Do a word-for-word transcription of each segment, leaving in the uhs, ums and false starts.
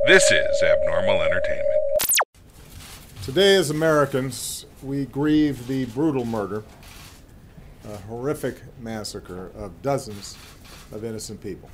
This is Abnormal Entertainment. Today, as Americans, we grieve the brutal murder, a horrific massacre of dozens of innocent people.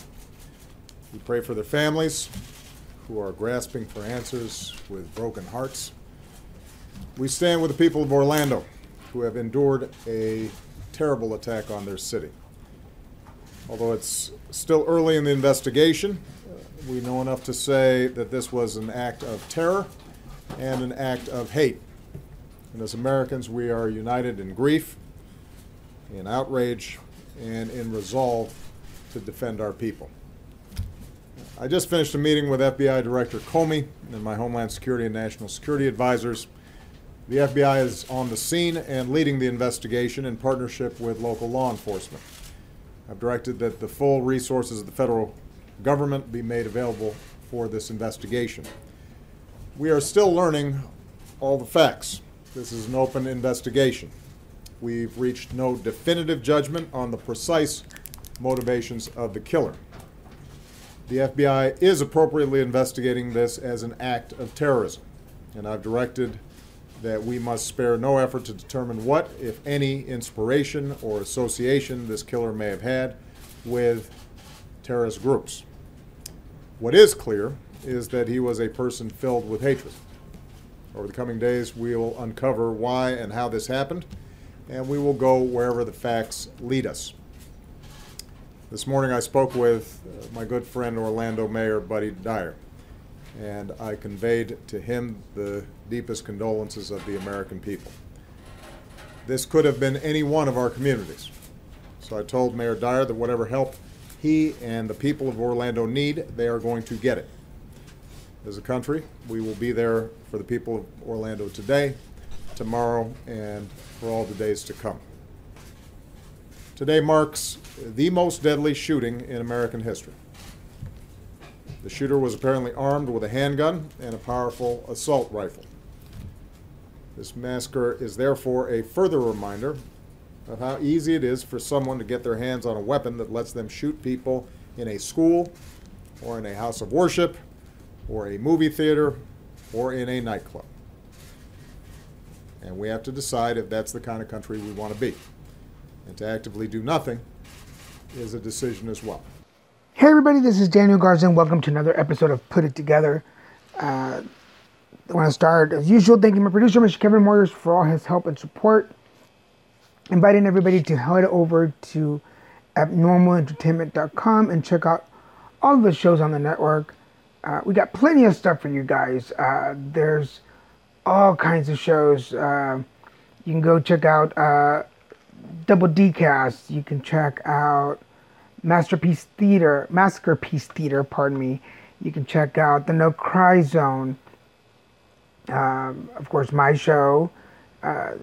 We pray for their families who are grasping for answers with broken hearts. We stand with the people of Orlando who have endured a terrible attack on their city. Although it's still early in the investigation, we know enough to say that this was an act of terror and an act of hate. And as Americans, we are united in grief, in outrage, and in resolve to defend our people. I just finished a meeting with F B I Director Comey and my Homeland Security and National Security advisors. The F B I is on the scene and leading the investigation in partnership with local law enforcement. I've directed that the full resources of the federal government be made available for this investigation. We are still learning all the facts. This is an open investigation. We've reached no definitive judgment on the precise motivations of the killer. The F B I is appropriately investigating this as an act of terrorism, and I've directed that we must spare no effort to determine what, if any, inspiration or association this killer may have had with terrorist groups. What is clear is that he was a person filled with hatred. Over the coming days, we will uncover why and how this happened, and we will go wherever the facts lead us. This morning I spoke with uh, my good friend Orlando Mayor Buddy Dyer, and I conveyed to him the deepest condolences of the American people. This could have been any one of our communities. So I told Mayor Dyer that whatever help he and the people of Orlando need, they are going to get it. As a country, we will be there for the people of Orlando today, tomorrow, and for all the days to come. Today marks the most deadly shooting in American history. The shooter was apparently armed with a handgun and a powerful assault rifle. This massacre is therefore a further reminder of how easy it is for someone to get their hands on a weapon that lets them shoot people in a school, or in a house of worship, or a movie theater, or in a nightclub. And we have to decide if that's the kind of country we want to be. And to actively do nothing is a decision as well. Hey everybody, this is Daniel Garza and welcome to another episode of Put It Together. Uh, I want to start, as usual, thanking my producer, Mister Kevin Moyers, for all his help and support. Inviting everybody to head over to abnormal entertainment dot com and check out all of the shows on the network. Uh, we got plenty of stuff for you guys. Uh, there's all kinds of shows. Uh, you can go check out uh, Double D Cast. You can check out Masterpiece Theater, Masterpiece Theater, pardon me. You can check out the No Cry Zone. Um, of course, my show. Uh,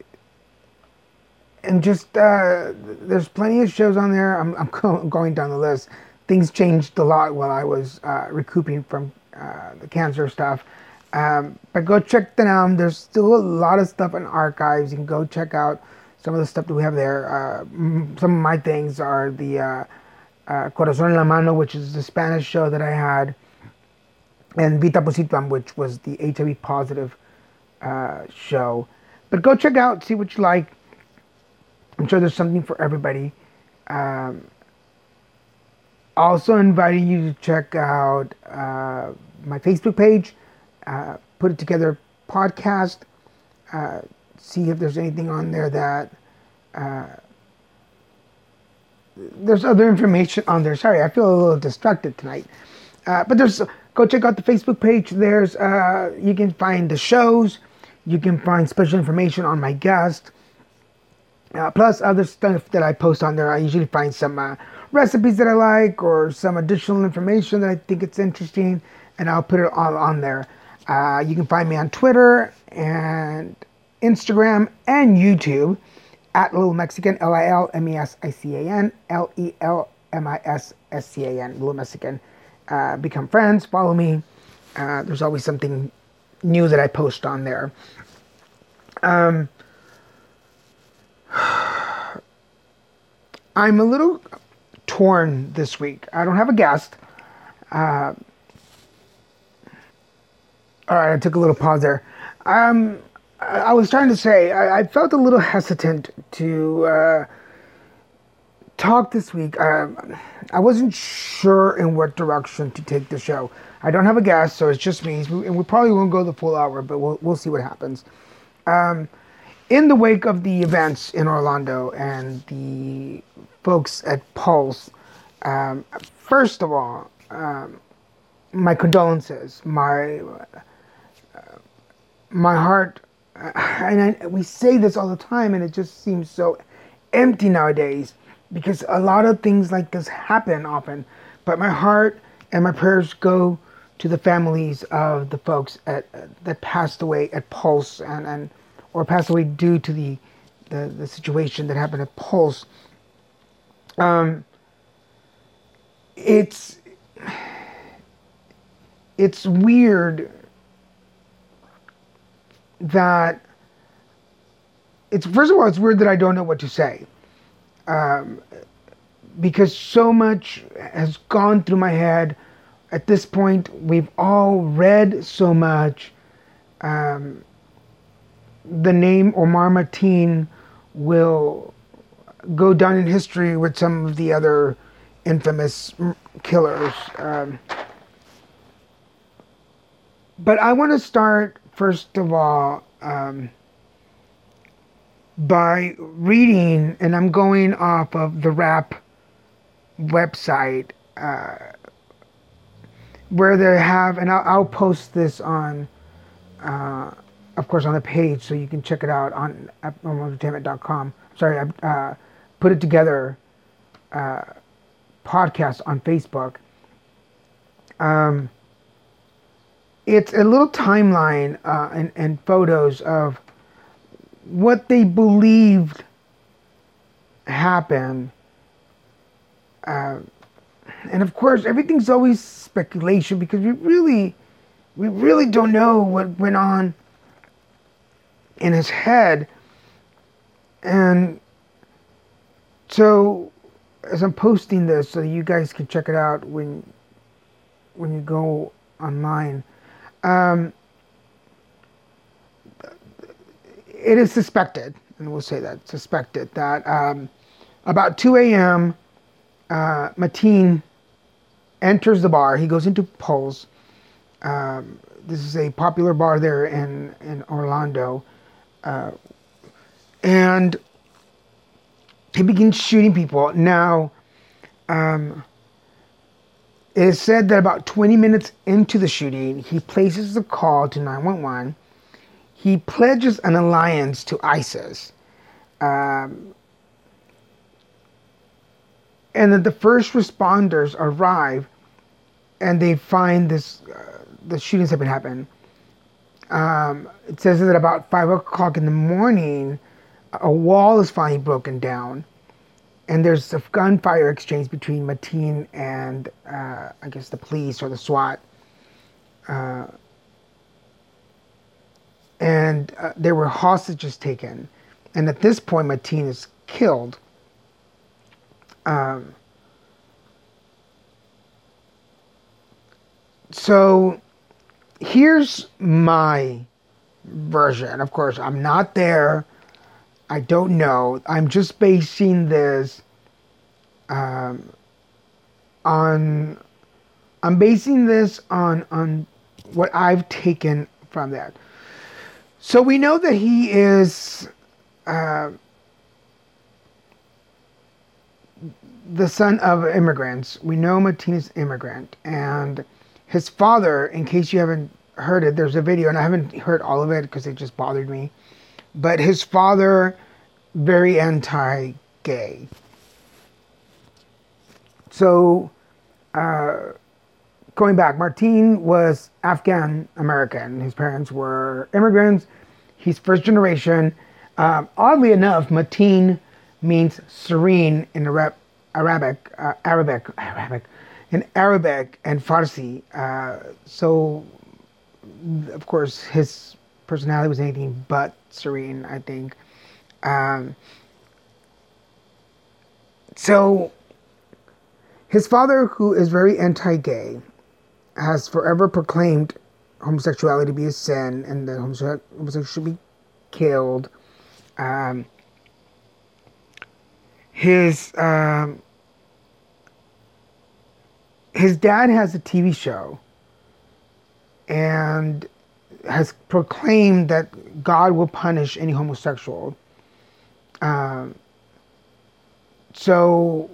and just, uh, there's plenty of shows on there. I'm, I'm going down the list. Things changed a lot while I was uh, recouping from uh, the cancer stuff. Um, but go check them out. There's still a lot of stuff in archives. You can go check out some of the stuff that we have there. Uh, some of my things are the uh, uh, Corazón en la Mano, which is the Spanish show that I had, and Vita Positivam, which was the H I V positive uh, show. But go check out, see what you like. I'm sure there's something for everybody. Um, also inviting you to check out uh, my Facebook page, uh, Put It Together podcast. Uh, see if there's anything on there that uh, there's other information on there. Sorry, I feel a little distracted tonight. Uh, but there's go check out the Facebook page. There's uh, you can find the shows. You can find special information on my guest. Uh, plus other stuff that I post on there. I usually find some uh, recipes that I like or some additional information that I think it's interesting, and I'll put it all on there. Uh, you can find me on Twitter and Instagram and YouTube at Little Mexican, L I L M E S I C A N, L E L M I S S C A N, Little Mexican. Uh, become friends, follow me. Uh, there's always something new that I post on there. Um, I'm a little torn this week. I don't have a guest. Uh, All right, I took a little pause there. Um, I, I was trying to say I, I felt a little hesitant to uh, talk this week. Um, I wasn't sure in what direction to take the show. I don't have a guest, so it's just me, and we probably won't go the full hour, but we'll we'll see what happens. Um, in the wake of the events in Orlando and the folks at Pulse, um, first of all, um, my condolences, my uh, my heart, uh, and I, we say this all the time, and it just seems so empty nowadays because a lot of things like this happen often. But my heart and my prayers go to the families of the folks at, uh, that passed away at Pulse and, and or passed away due to the, the, the situation that happened at Pulse. Um, it's it's weird that it's first of all it's weird that I don't know what to say, um, because so much has gone through my head. At this point, we've all read so much. Um, the name Omar Mateen will go down in history with some of the other infamous killers. Um, but I want to start, first of all, um, by reading, and I'm going off of the Rap website, uh, where they have, and I'll, I'll post this on, uh, of course, on the page, so you can check it out on abnormal entertainment dot com. Sorry, I uh, put it together uh, podcast on Facebook. Um, it's a little timeline uh, and, and photos of what they believed happened. Uh, and of course, everything's always speculation because we really, we really don't know what went on in his head. And so, as I'm posting this, so you guys can check it out when when you go online, um, it is suspected, and we'll say that suspected that um, about two a.m. Uh, Mateen enters the bar. He goes into Pulse. Um, this is a popular bar there in, in Orlando. Uh, and he begins shooting people. Now, um, it is said that about twenty minutes into the shooting, he places the call to nine one one. He pledges an alliance to ISIS. Um, and then the first responders arrive and they find this, uh, the shootings have been happening. Um, it says that about five o'clock in the morning, a wall is finally broken down, and there's a gunfire exchange between Mateen and, uh, I guess, the police or the SWAT. Uh, and uh, there were hostages taken. And at this point, Mateen is killed. Um, so here's my version. Of course, I'm not there. I don't know. I'm just basing this um, on. I'm basing this on on what I've taken from that. So we know that he is uh, the son of immigrants. We know Mateen is immigrant, and his father, in case you haven't heard it, there's a video, and I haven't heard all of it because it just bothered me. But his father, very anti-gay. So, uh, going back, Mateen was Afghan American. His parents were immigrants. He's first generation. Um, oddly enough, Mateen means serene in Arab, Arabic, uh, Arabic, Arabic, in Arabic and Farsi. Uh, so, of course, his personality was anything but serene, I think. Um, so, his father, who is very anti-gay, has forever proclaimed homosexuality be a sin and that homose- homosexuals should be killed. Um, his um, his dad has a T V show and has proclaimed that God will punish any homosexual. Um, so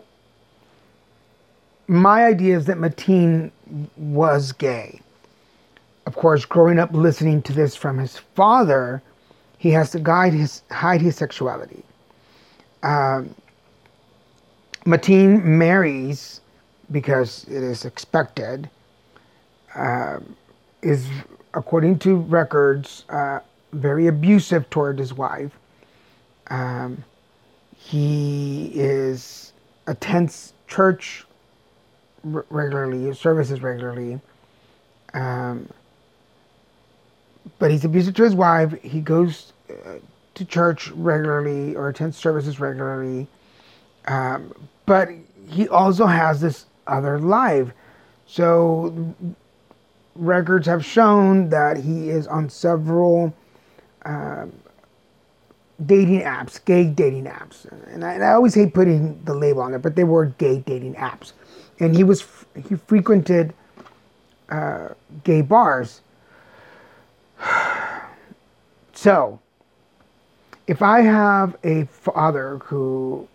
my idea is that Mateen was gay. Of course, growing up listening to this from his father, he has to guide his, hide his sexuality. Um, Mateen marries because it is expected, uh, is, according to records, uh, very abusive toward his wife. Um, he is attends church r- regularly, services regularly, um, but he's abusive to his wife. He goes uh, to church regularly or attends services regularly, um, but he also has this other life. So records have shown that he is on several uh, dating apps, gay dating apps, and I, and I always hate putting the label on it, but they were gay dating apps, and he was he frequented uh, gay bars. So, if I have a father who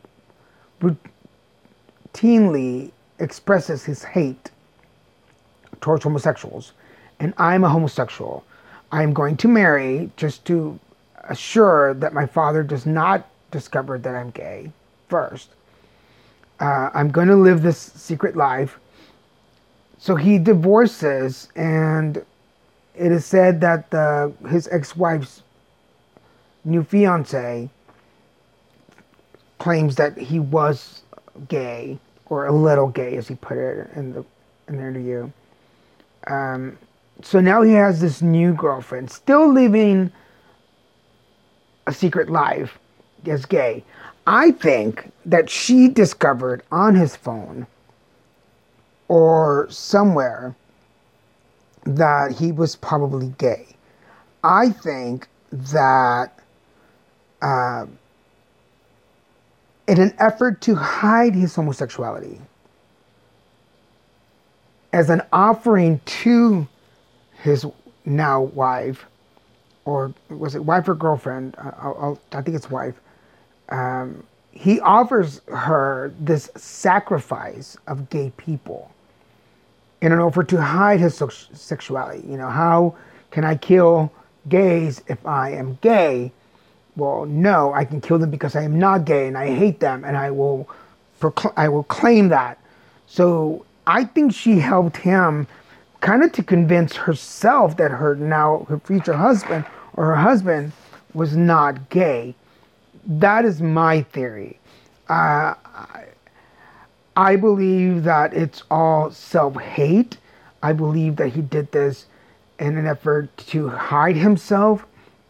routinely expresses his hate towards homosexuals, and I'm a homosexual, I'm going to marry just to assure that my father does not discover that I'm gay first. Uh, I'm going to live this secret life. So he divorces, and it is said that the, his ex-wife's new fiance claims that he was gay, or a little gay, as he put it in the in the interview. Um, so now he has this new girlfriend, still living a secret life as gay. I think that she discovered on his phone or somewhere that he was probably gay. I think that uh, in an effort to hide his homosexuality, as an offering to his now wife, or was it wife or girlfriend? I'll, I'll, I think it's wife. Um, he offers her this sacrifice of gay people in an offer to hide his sexuality. You know, how can I kill gays if I am gay? Well, no, I can kill them because I am not gay and I hate them, and I will, procl- I will claim that. So I think she helped him kind of to convince herself that her now her future husband or her husband was not gay. That is my theory. Uh, I, I believe that it's all self-hate. I believe that he did this in an effort to hide himself.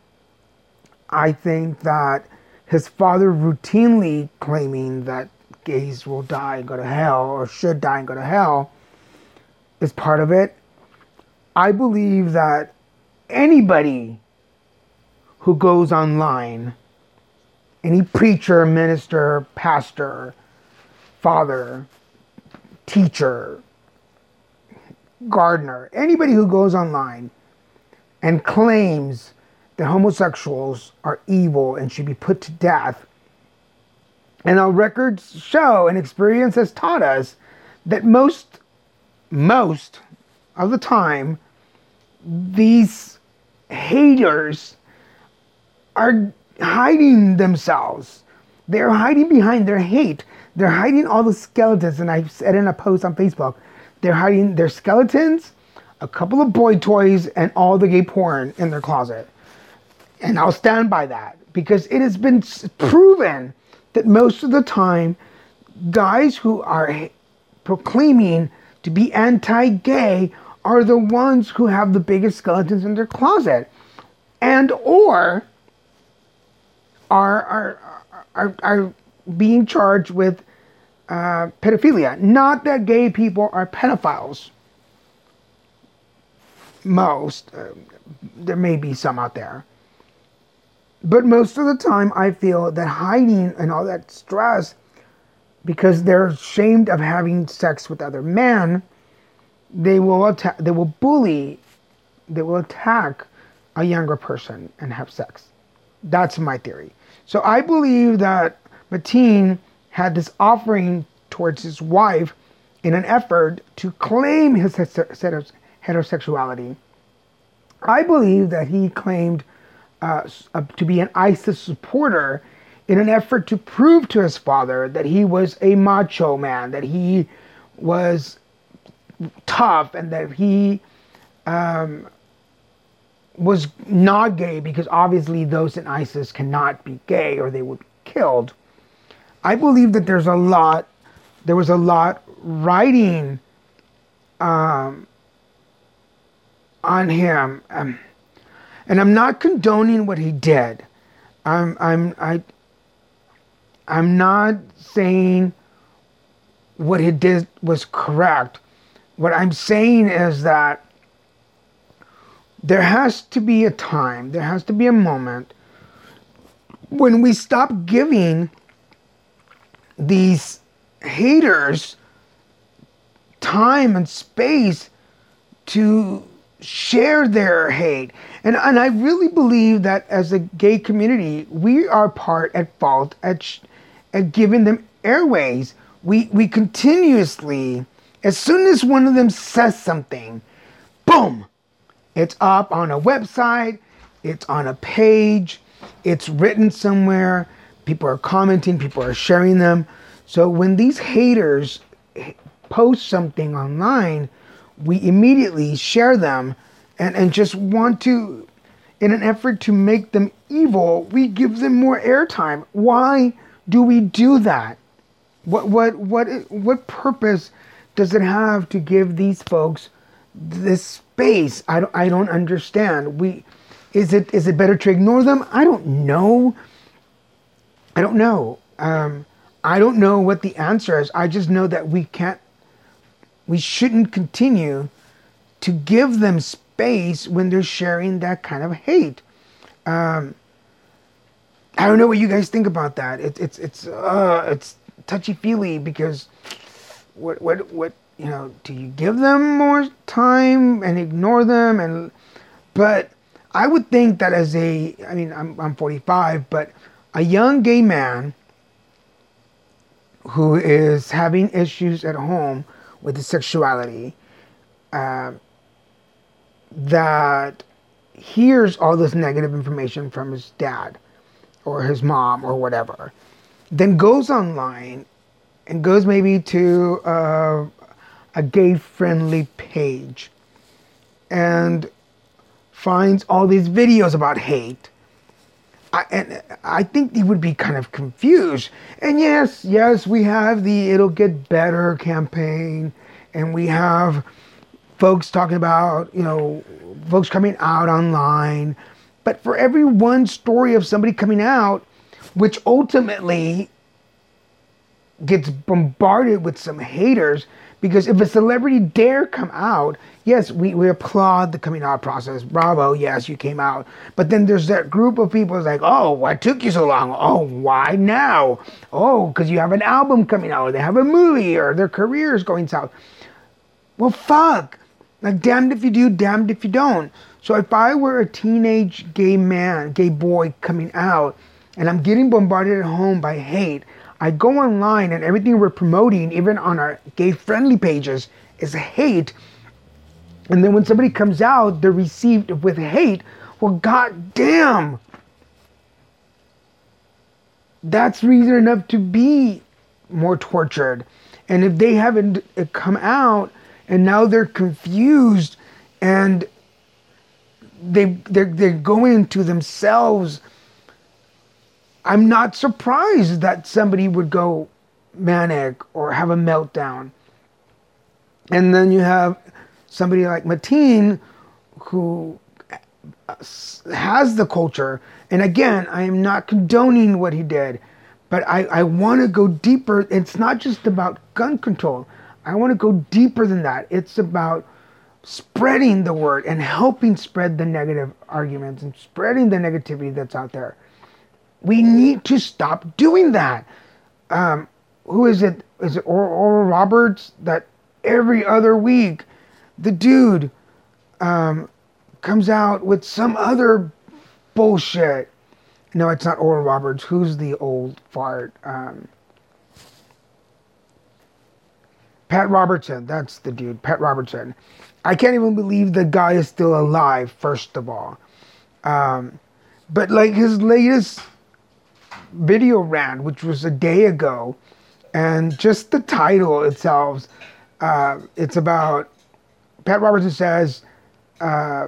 I think that his father routinely claiming that gays will die and go to hell, or should die and go to hell, is part of it. I believe that anybody who goes online, any preacher, minister, pastor, father, teacher, gardener, anybody who goes online and claims that homosexuals are evil and should be put to death, and our records show and experience has taught us that most, most of the time, these haters are hiding themselves. They're hiding behind their hate. They're hiding all the skeletons, and I said in a post on Facebook, they're hiding their skeletons, a couple of boy toys, and all the gay porn in their closet. And I'll stand by that, because it has been proven that most of the time, guys who are proclaiming to be anti-gay are the ones who have the biggest skeletons in their closet, and or are are are, are being charged with uh, pedophilia. Not that gay people are pedophiles. most. Uh, there may be some out there. But most of the time, I feel that hiding and all that stress, because they're ashamed of having sex with other men, they will attack, they will bully, they will attack a younger person and have sex. That's my theory. So I believe that Mateen had this offering towards his wife in an effort to claim his heterosexuality. I believe that he claimed uh, to be an ISIS supporter in an effort to prove to his father that he was a macho man, that he was tough, and that he um, was not gay, because obviously those in ISIS cannot be gay or they would be killed. I believe that there's a lot, there was a lot writing um, on him, um, and I'm not condoning what he did. I'm I'm I I'm not saying what he did was correct. What I'm saying is that there has to be a time, there has to be a moment when we stop giving these haters time and space to share their hate. And and I really believe that as a gay community, we are part at fault at, sh- at giving them airways. We, we continuously, as soon as one of them says something, boom, it's up on a website, it's on a page, it's written somewhere, people are commenting, people are sharing them. So when these haters post something online, we immediately share them and, and just want to, in an effort to make them evil, we give them more airtime. Why do we do that? What what what what purpose does it have to give these folks this space? I don't, I don't understand. We is it is it better to ignore them? I don't know. I don't know. Um, I don't know what the answer is. I just know that we can't. We shouldn't continue to give them space when they're sharing that kind of hate. Um, I don't know what you guys think about that. It, it's it's uh, it's touchy feely, because what what what you know? Do you give them more time and ignore them? And but I would think that as a, I mean, I'm I'm forty-five, but a young gay man who is having issues at home with his sexuality, uh, that hears all this negative information from his dad or his mom or whatever, then goes online and goes maybe to uh, a gay-friendly page and finds all these videos about hate. I, and I think he would be kind of confused. And yes, yes, we have the It'll Get Better campaign, and we have folks talking about, you know, folks coming out online. But for every one story of somebody coming out, which ultimately gets bombarded with some haters, because if a celebrity dare come out, yes, we, we applaud the coming out process. Bravo, yes, you came out. But then there's that group of people who's like, oh, why took you so long? Oh, why now? Oh, because you have an album coming out, or they have a movie, or their career is going south. Well, fuck. Like, damned if you do, damned if you don't. So if I were a teenage gay man, gay boy coming out, and I'm getting bombarded at home by hate, I go online and everything we're promoting, even on our gay-friendly pages, is hate. And then when somebody comes out, they're received with hate. Well, goddamn, that's reason enough to be more tortured. And if they haven't come out and now they're confused and they they're they're going into themselves, I'm not surprised that somebody would go manic or have a meltdown. And then you have somebody like Mateen, who has the culture. And again, I am not condoning what he did, but I, I want to go deeper. It's not just about gun control. I want to go deeper than that. It's about spreading the word and helping spread the negative arguments and spreading the negativity that's out there. We need to stop doing that. Um, who is it? Is it Oral, Oral Roberts? That every other week, the dude um, comes out with some other bullshit. No, it's not Oral Roberts. Who's the old fart? Um, Pat Robertson. That's the dude. Pat Robertson. I can't even believe the guy is still alive, first of all. Um, but like his latest video rant, which was a day ago, and just the title itself, uh, it's about, Pat Robertson says, uh,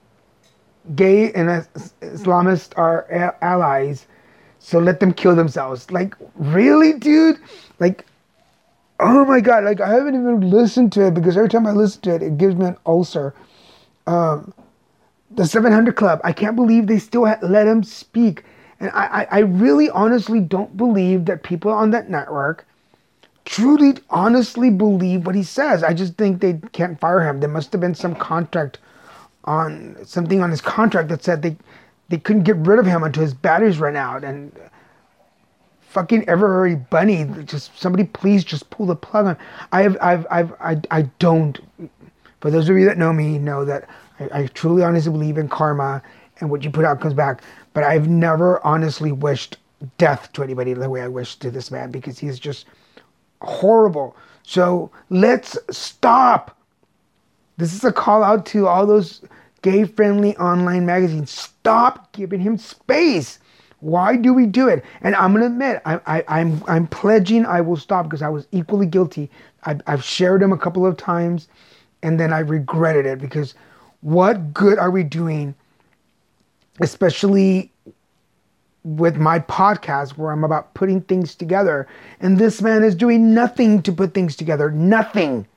gay and Islamists are a- allies, so let them kill themselves. Like, really, dude? Like, oh my God, like I haven't even listened to it because every time I listen to it, it gives me an ulcer. Um, the seven hundred Club, I can't believe they still ha- let him speak. And I, I, I really honestly don't believe that people on that network truly honestly believe what he says. I just think they can't fire him. There must have been some contract on, something on his contract that said they, they couldn't get rid of him until his batteries ran out. And fucking Every Bunny, just somebody please just pull the plug on. I have, I've, I've, I, I don't, for those of you that know me, know that I, I truly honestly believe in karma and what you put out comes back. But I've never honestly wished death to anybody the way I wish to this man, because he's just horrible. So let's stop. This is a call out to all those gay-friendly online magazines. Stop giving him space. Why do we do it? And I'm gonna admit, I, I, I'm I'm pledging I will stop, because I was equally guilty. I've, I've shared him a couple of times, and then I regretted it, because what good are we doing? Especially with my podcast where I'm about putting things together. And this man is doing nothing to put things together. Nothing.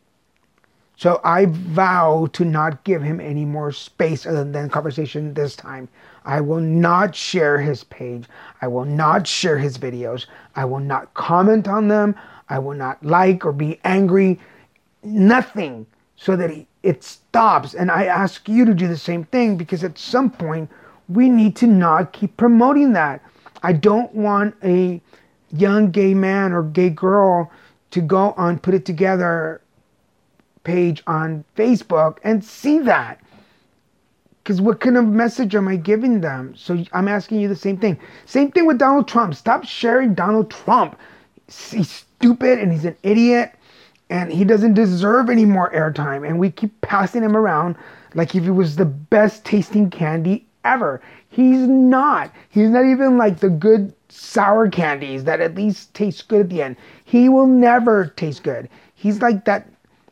So I vow to not give him any more space other than conversation this time. I will not share his page. I will not share his videos. I will not comment on them. I will not like or be angry. Nothing. So that he, it stops. And I ask you to do the same thing, because at some point we need to not keep promoting that. I don't want a young gay man or gay girl to go on Put It Together page on Facebook and see that. Because what kind of message am I giving them? So I'm asking you the same thing. Same thing with Donald Trump. Stop sharing Donald Trump. He's stupid and he's an idiot. And he doesn't deserve any more airtime. And we keep passing him around like if he was the best tasting candy ever. He's not. He's not even like the good sour candies that at least taste good at the end. He will never taste good. He's like that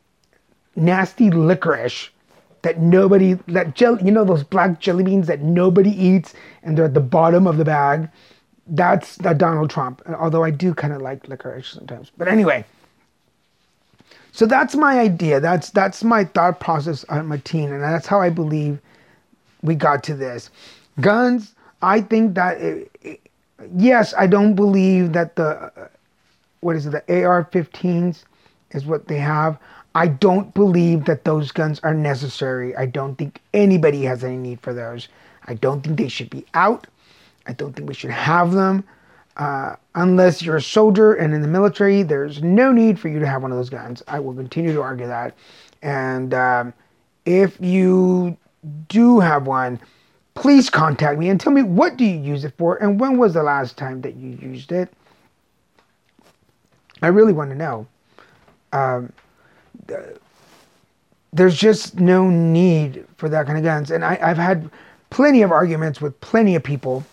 nasty licorice that nobody, that jelly, you know, those black jelly beans that nobody eats and they're at the bottom of the bag. That's that Donald Trump. Although I do kind of like licorice sometimes. But anyway. So that's my idea. That's that's my thought process on my teen, and that's how I believe we got to this. Guns, I think that, it, it, yes, I don't believe that the, uh, what is it, the A R fifteens is what they have. I don't believe that those guns are necessary. I don't think anybody has any need for those. I don't think they should be out. I don't think we should have them. Uh, unless you're a soldier and in the military, there's no need for you to have one of those guns. I will continue to argue that. And um, if you do have one, please contact me and tell me, what do you use it for and when was the last time that you used it? I really want to know. Um, there's just no need for that kind of guns. And I, I've had plenty of arguments with plenty of people.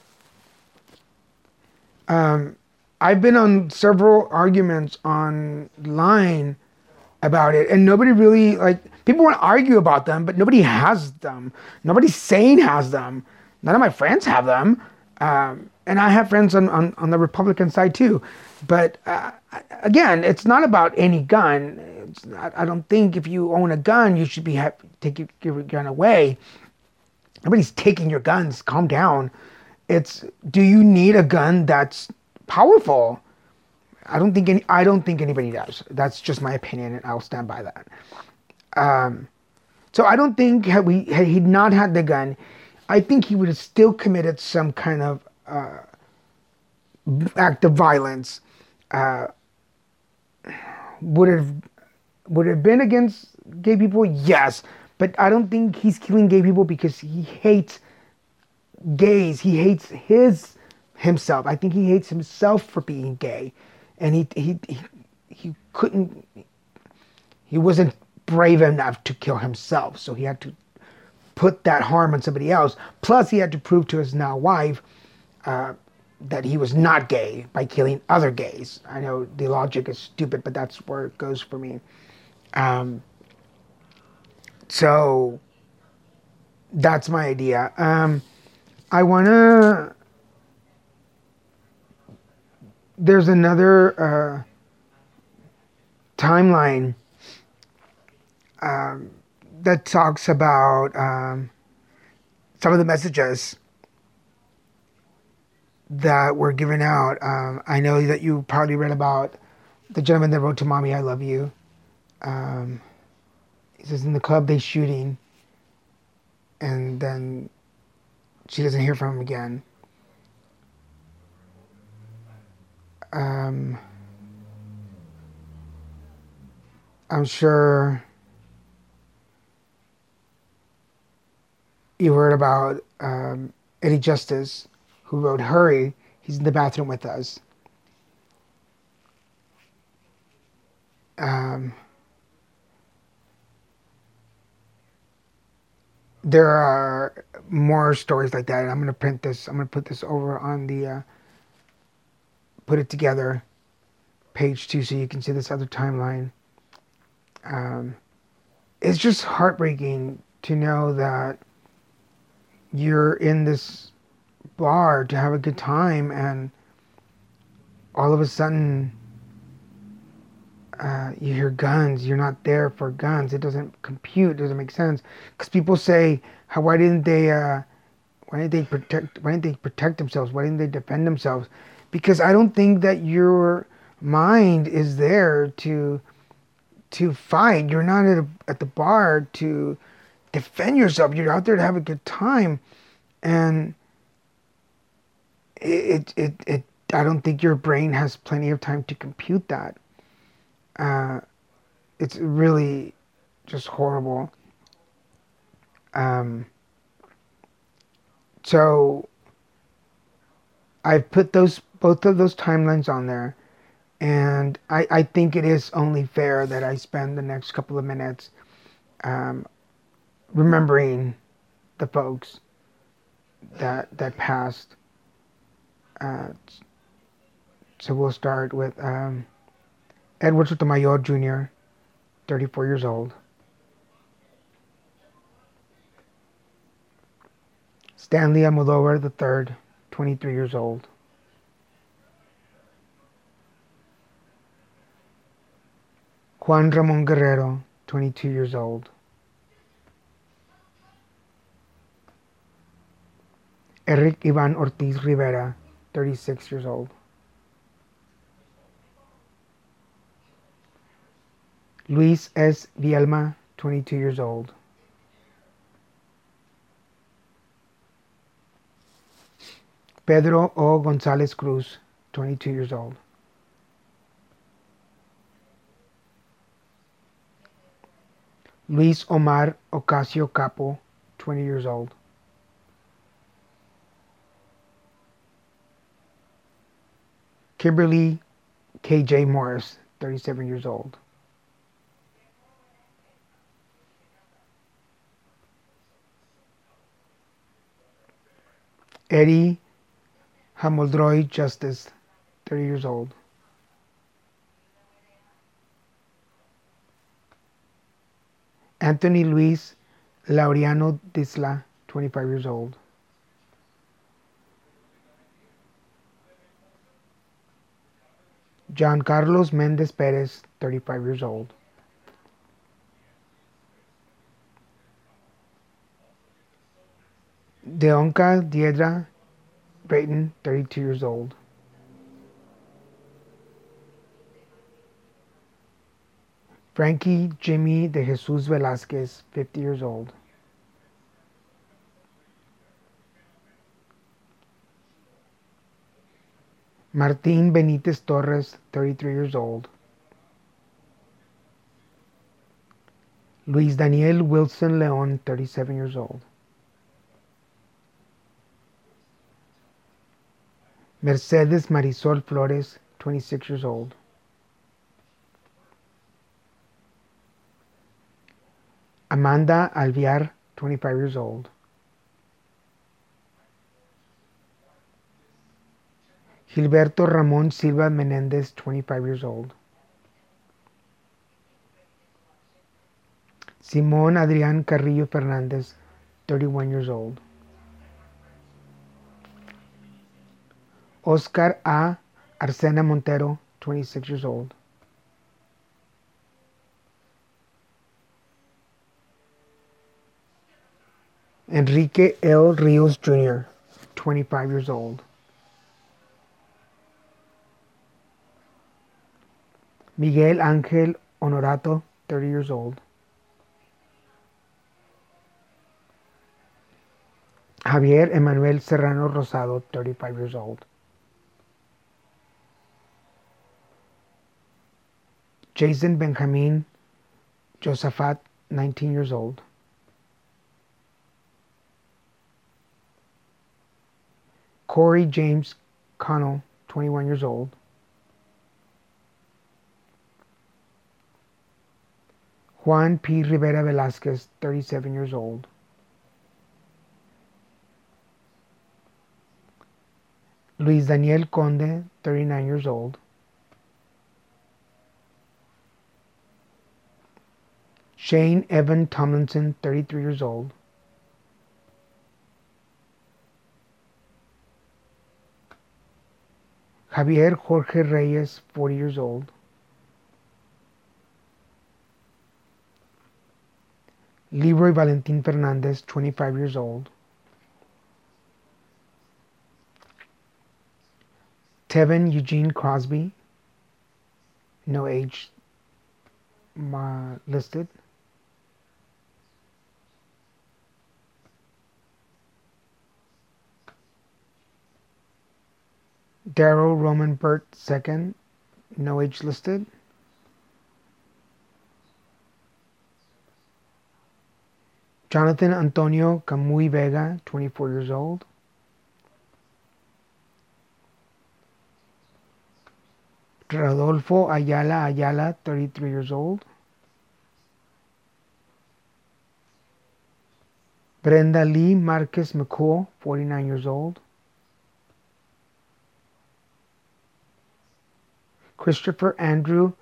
Um, I've been on several arguments online about it, and nobody really, like, people want to argue about them, but nobody has them. Nobody sane has them. None of my friends have them. Um, and I have friends on, on, on the Republican side too. But uh, again, it's not about any gun. It's not, I don't think if you own a gun, you should be ha- take your, your gun away. Nobody's taking your guns. Calm down. It's, do you need a gun that's powerful? I don't think any, I don't think anybody does. That's just my opinion, and I'll stand by that. Um, So I don't think had we had he not had the gun, I think he would have still committed some kind of uh, act of violence. Uh, would have would have been against gay people, yes, but I don't think he's killing gay people because he hates gays. He hates his himself. I think he hates himself for being gay, and he he he, he couldn't. He wasn't brave enough to kill himself, so he had to put that harm on somebody else. Plus, he had to prove to his now wife uh, that he was not gay by killing other gays. I know the logic is stupid, but that's where it goes for me. Um, so that's my idea. Um, I wanna. There's another uh, timeline um, that talks about um, some of the messages that were given out. Um, I know that you probably read about the gentleman that wrote to Mommy, I love you. Um, he says in the club they shooting, and then she doesn't hear from him again. Um, I'm sure you heard about um, Eddie Justice, who wrote Hurry. He's in the bathroom with us. Um, there are more stories like that. And I'm going to print this. I'm going to put this over on the, uh, put it together, page two, so you can see this other timeline. Um, it's just heartbreaking to know that you're in this bar to have a good time, and all of a sudden uh, you hear guns. You're not there for guns. It doesn't compute. It doesn't make sense. Because people say, "How? Why didn't they? Uh, why didn't they protect? Why didn't they protect themselves? Why didn't they defend themselves?" Because I don't think that your mind is there to to fight. You're not at a, at the bar to defend yourself. You're out there to have a good time, and it it it. I don't think your brain has plenty of time to compute that. Uh, it's really just horrible. Um, so I've put those both of those timelines on there, and I, I think it is only fair that I spend the next couple of minutes um, remembering the folks that that passed. Uh, so we'll start with um, Edward Sotomayor Junior, thirty-four years old. Stanley Almodovar the third, twenty-three years old. Juan Ramon Guerrero, twenty-two years old. Eric Ivan Ortiz Rivera, thirty-six years old. Luis S. Vielma, twenty-two years old. Pedro O. Gonzalez Cruz, twenty-two years old. Luis Omar Ocasio Capo, twenty years old. Kimberly K J Morris, thirty-seven years old. Eddie Hamoldroy Justice, thirty years old. Anthony Luis Laureano Disla, twenty-five years old. John Carlos Mendez Perez, thirty-five years old. Deonka Diedra Brayton, thirty-two years old. Frankie Jimmy de Jesus Velasquez, fifty years old. Martin Benitez Torres, thirty-three years old. Luis Daniel Wilson Leon, thirty-seven years old. Mercedes Marisol Flores, twenty-six years old. Amanda Alviar, twenty-five years old. Gilberto Ramón Silva Menendez, twenty-five years old. Simón Adrián Carrillo Fernández, thirty-one years old. Oscar A. Arcena Montero, twenty-six years old. Enrique L. Rios Junior, twenty-five years old. Miguel Ángel Honorato, thirty years old. Javier Emanuel Serrano Rosado, thirty-five years old. Jason Benjamin Josaphat, nineteen years old. Corey James Connell, twenty-one years old. Juan P. Rivera Velasquez, thirty-seven years old. Luis Daniel Conde, thirty-nine years old. Shane Evan Tomlinson, thirty-three years old. Javier Jorge Reyes, forty years old. Leroy Valentin Fernandez, twenty-five years old. Tevin Eugene Crosby, no age uh, listed. Daryl Roman Burt second, no age listed. Jonathan Antonio Camuy Vega, twenty-four years old. Rodolfo Ayala Ayala, thirty-three years old. Brenda Lee Marquez McCool, forty-nine years old. Christopher Andrew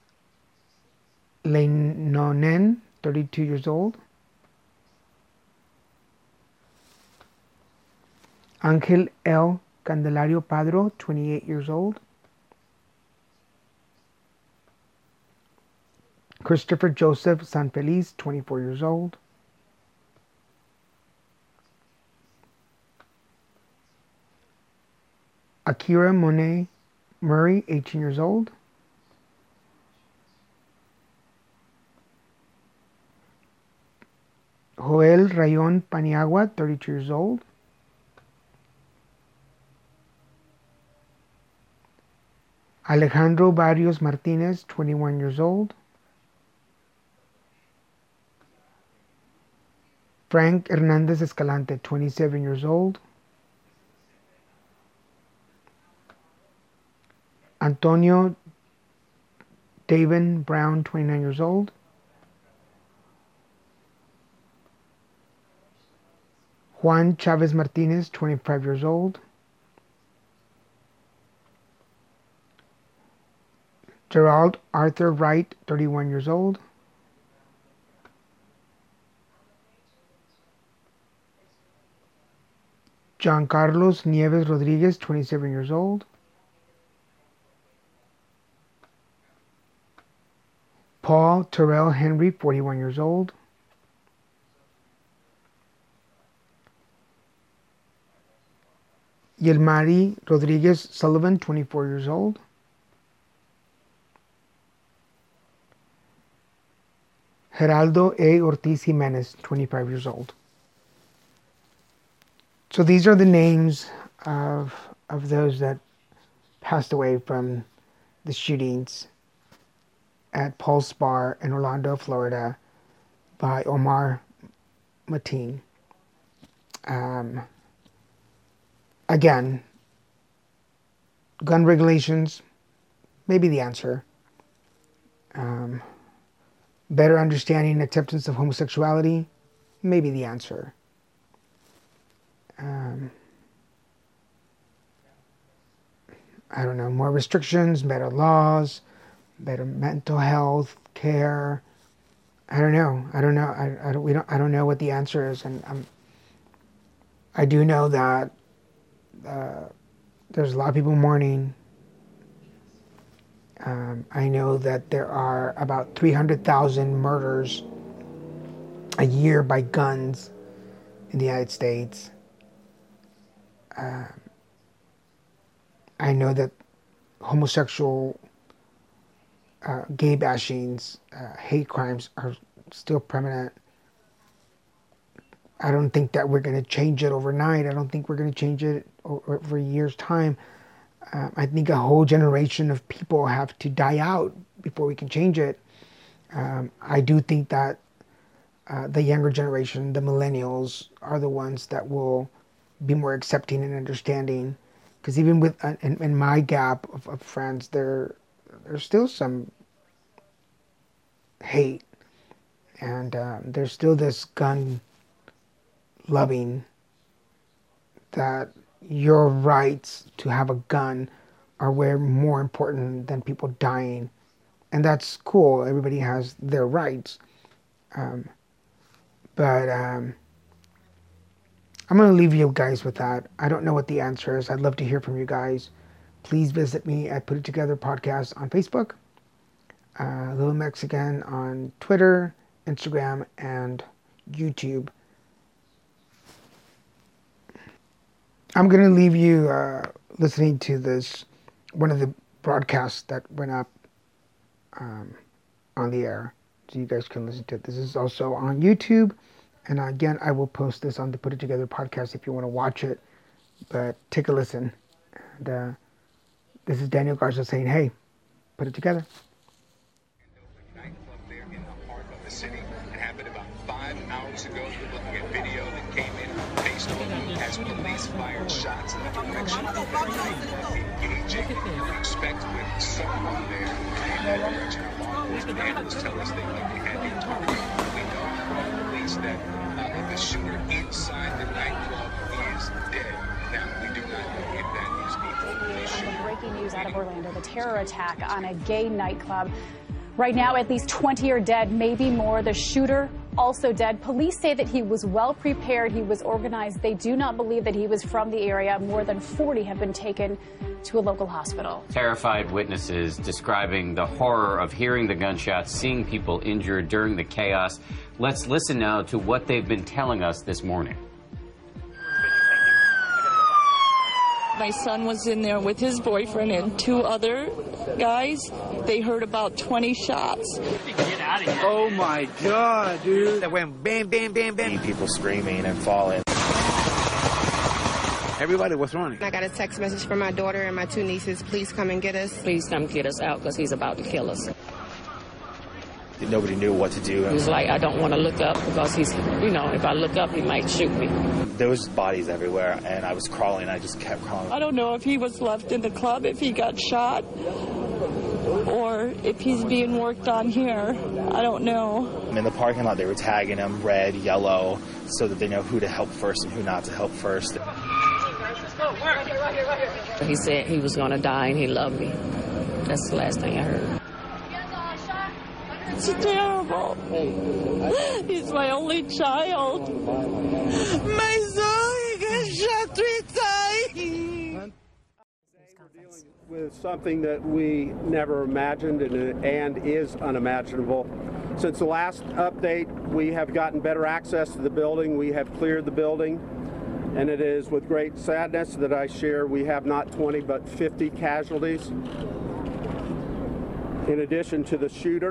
Leinonen, thirty-two years old. Angel L. Candelario Padro, twenty-eight years old. Christopher Joseph Sanfeliz, twenty-four years old. Akira Monet Murray, eighteen years old. Joel Rayon Paniagua, thirty-two years old. Alejandro Barrios Martinez, twenty-one years old. Frank Hernandez Escalante, twenty-seven years old. Antonio David Brown, twenty-nine years old. Juan Chavez Martinez, twenty-five years old. Gerald Arthur Wright, thirty-one years old. John Carlos Nieves Rodriguez, twenty-seven years old. Paul Terrell Henry, forty-one years old. Yelmari Rodriguez Sullivan, twenty-four years old. Geraldo A. Ortiz Jimenez, twenty-five years old. So these are the names of of those that passed away from the shootings at Pulse Bar in Orlando, Florida, by Omar Mateen. Um, again, gun regulations, maybe the answer. Um, better understanding and acceptance of homosexuality, maybe the answer. Um, I don't know, more restrictions, better laws, better mental health care. I don't know. I don't know. I, I don't. We don't. I don't know what the answer is, and I'm. I do know that uh, there's a lot of people mourning. Um, I know that there are about three hundred thousand murders a year by guns in the United States. Um, I know that homosexual, uh, gay bashings, uh, hate crimes are still prominent. I don't think that we're going to change it overnight. I don't think we're going to change it over a year's time. Uh, I think a whole generation of people have to die out before we can change it. Um, I do think that uh, the younger generation, the millennials, are the ones that will be more accepting and understanding. Because even with uh, in, in my gap of, of friends, there there's still some hate, and um, there's still this gun loving that your rights to have a gun are way more important than people dying, and that's cool. Everybody has their rights, um, but. Um, I'm going to leave you guys with that. I don't know what the answer is. I'd love to hear from you guys. Please visit me at Put It Together Podcast on Facebook, uh, Little Mexican on Twitter, Instagram, and YouTube. I'm going to leave you uh, listening to this, one of the broadcasts that went up um, on the air, so you guys can listen to it. This is also on YouTube. And again, I will post this on the Put It Together podcast if you want to watch it. But take a listen. And, uh, this is Daniel Garza saying, hey, put it together. Nightclub there in the heart of the city. It happened about five hours ago. We're looking at video that came in Facebook as police fired shots in the direction of the nightclub, engaging. You expect with someone there in that direction. Law enforcement analysts tell us they likely had a target. We know from police that uh, the shooter inside the nightclub is dead. Now, we do not know if that is the only shooter. Breaking news out of Orlando, the terror attack on a gay nightclub. Right now, at least twenty are dead, maybe more. The shooter also dead. Police say that he was well prepared. He was organized. They do not believe that he was from the area. More than forty have been taken to a local hospital. Terrified witnesses describing the horror of hearing the gunshots, seeing people injured during the chaos. Let's listen now to what they've been telling us this morning. My son was in there with his boyfriend and two other guys. They heard about twenty shots. Get out of here. Oh my God, dude. That went bam, bam, bam, bam. People screaming and falling. Everybody was running. I got a text message from my daughter and my two nieces. Please come and get us. Please come get us out because he's about to kill us. Nobody knew what to do. He was like, I don't want to look up because he's, you know, if I look up, he might shoot me. There was bodies everywhere, and I was crawling. I just kept crawling. I don't know if he was left in the club, if he got shot, or if he's being worked on here. I don't know. In the parking lot, they were tagging him red, yellow, so that they know who to help first and who not to help first. He said he was going to die and he loved me. That's the last thing I heard. It's terrible. He's my only child. My son, he got shot three times. We're dealing with something that we never imagined and, and is unimaginable. Since the last update, we have gotten better access to the building. We have cleared the building. And it is with great sadness that I share we have not twenty but fifty casualties. In addition to the shooter,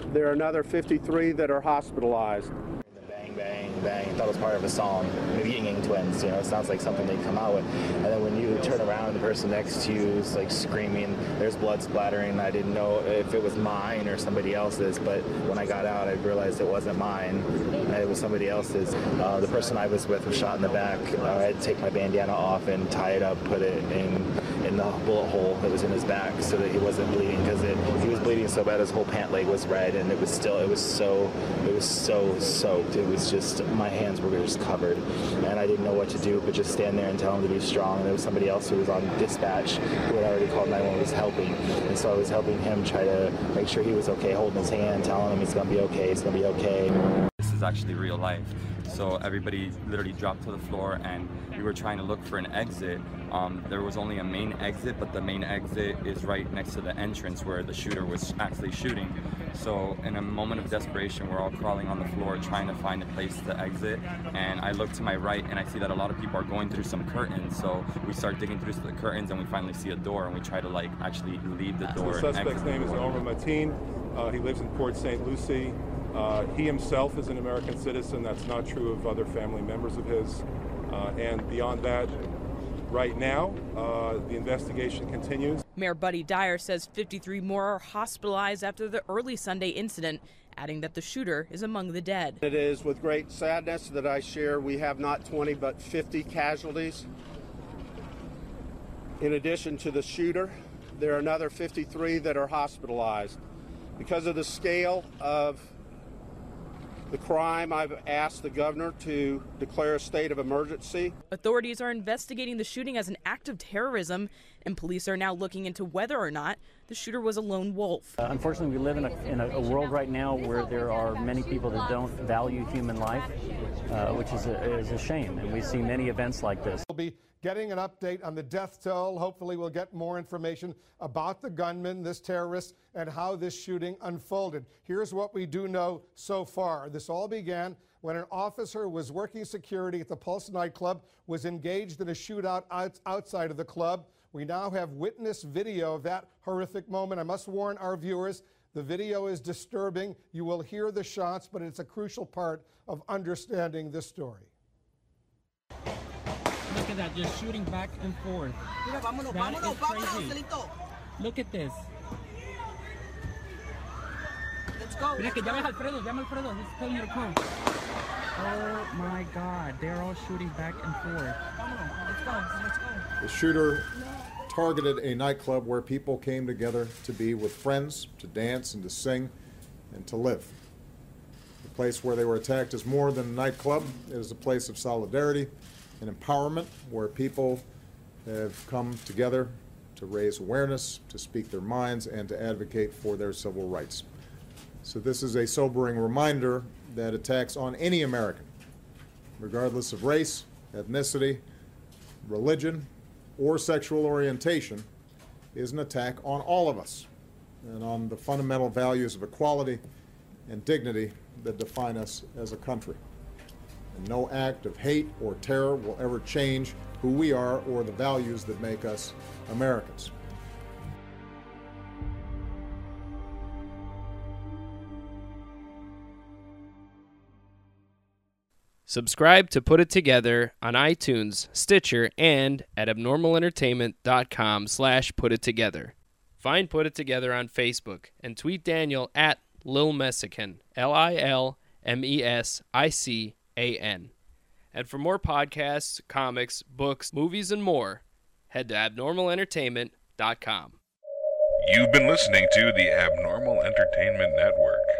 There are another fifty-three that are hospitalized. Bang, bang, bang. Thought it was part of a song. Maybe Ying Yang Twins, you know, it sounds like something they come out with. And then when you turn around, the person next to you is like screaming, there's blood splattering. I didn't know if it was mine or somebody else's, but when I got out, I realized it wasn't mine. It was somebody else's. Uh, the person I was with was shot in the back. Uh, I had to take my bandana off and tie it up, put it in in the bullet hole that was in his back so that he wasn't bleeding, because he was bleeding so bad his whole pant leg was red, and it was still, it was so, it was so soaked. It was just, my hands were just covered, and I didn't know what to do but just stand there and tell him to be strong. And there was somebody else who was on dispatch who had already called nine one one, was helping, and so I was helping him try to make sure he was okay, holding his hand, telling him it's going to be okay, it's going to be okay. This is actually real life. So everybody literally dropped to the floor, and we were trying to look for an exit. Um, there was only a main exit, but the main exit is right next to the entrance where the shooter was actually shooting. So in a moment of desperation, we're all crawling on the floor trying to find a place to exit. And I look to my right, and I see that a lot of people are going through some curtains. So we start digging through the curtains, and we finally see a door, and we try to like actually leave the door. The suspect's name is Omar Mateen. Uh, he lives in Port Saint Lucie. Uh, he himself is an American citizen. That's not true of other family members of his. Uh, and beyond that, right now, uh, the investigation continues. Mayor Buddy Dyer says fifty-three more are hospitalized after the early Sunday incident, adding that the shooter is among the dead. It is with great sadness that I share we have not twenty but fifty casualties. In addition to the shooter, there are another fifty-three that are hospitalized. Because of the scale of the crime, I've asked the governor to declare a state of emergency. Authorities are investigating the shooting as an act of terrorism, and police are now looking into whether or not the shooter was a lone wolf. Uh, unfortunately, we live in, a, in a, a world right now where there are many people that don't value human life, uh, which is a, is a shame, and we see many events like this. We'll be getting an update on the death toll. Hopefully we'll get more information about the gunman, this terrorist, and how this shooting unfolded. Here's what we do know so far. This all began when an officer was working security at the Pulse nightclub, was engaged in a shootout out, outside of the club. We now have witness video of that horrific moment. I must warn our viewers, the video is disturbing. You will hear the shots, but it's a crucial part of understanding this story. Look at that, just shooting back and forth. That is crazy. Look at this. Let's go. Mira que llame Alfredo, llame Alfredo. He's telling you to come. Oh my God, they're all shooting back and forth. Let's go. Let's go. The shooter targeted a nightclub where people came together to be with friends, to dance and to sing and to live. The place where they were attacked is more than a nightclub. It is a place of solidarity and empowerment where people have come together to raise awareness, to speak their minds, and to advocate for their civil rights. So this is a sobering reminder that attacks on any American, regardless of race, ethnicity, religion, or sexual orientation, is an attack on all of us and on the fundamental values of equality and dignity that define us as a country. And no act of hate or terror will ever change who we are or the values that make us Americans. Subscribe to Put It Together on iTunes, Stitcher, and at abnormalentertainment.com slash put it together. Find Put It Together on Facebook and tweet Daniel at Lil Messican, L I L M E S I C A N. And for more podcasts, comics, books, movies, and more, head to abnormal entertainment dot com. You've been listening to the Abnormal Entertainment Network.